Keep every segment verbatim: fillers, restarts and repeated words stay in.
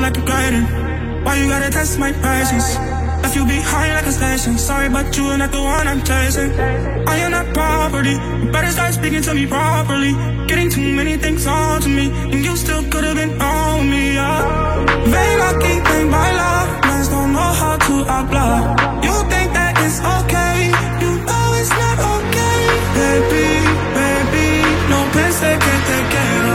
like a grading. Why you gotta test my patience? Left you behind like a station. Sorry, but you are not the one I'm chasing. I am not property. You better start speaking to me properly. Getting too many things on to me, and you still could've been on me, yeah. Ven aquí, ven bailar. Mans don't know how to hablar. You think that it's okay, you know it's not okay. Baby, baby, no pensé que te quiero.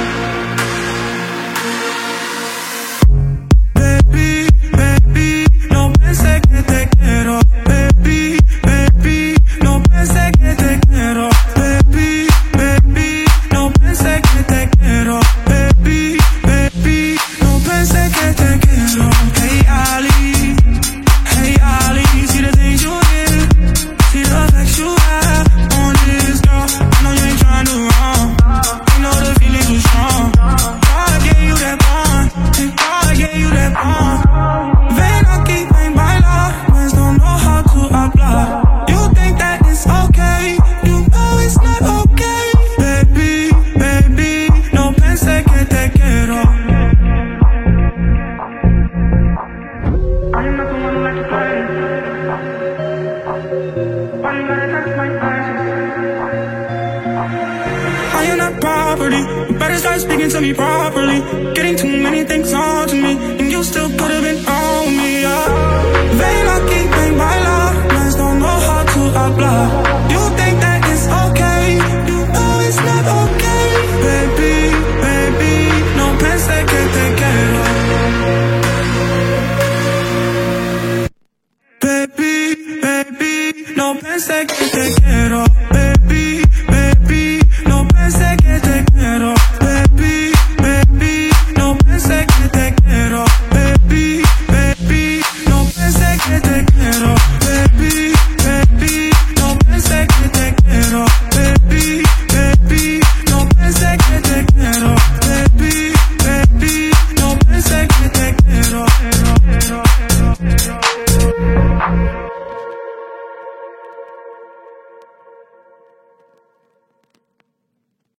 Baby, baby, no pensé que te quiero. Baby, baby, no pensé que te quiero. Baby, baby, no pensé que te quiero. Baby, baby, no pensé que te quiero. Hey Ali, hey Ali, see the things you did, see the effects you have on this girl. I know you ain't trying to wrong, you know the feeling too strong. God gave you that bond, and God gave you that bond. Ven aquí, ven bailar, mans don't know how to hablar. You think that it's okay, you know it's not okay. Baby, baby, no pensé que te quiero. I am not the one who likes to play. Why you gotta touch my patience? I am not property. You better start speaking to me properly. Getting too many things on to me, and you still could've been on me, yeah. Ven aquí, ven bailar. Mans don't know how to hablar. You think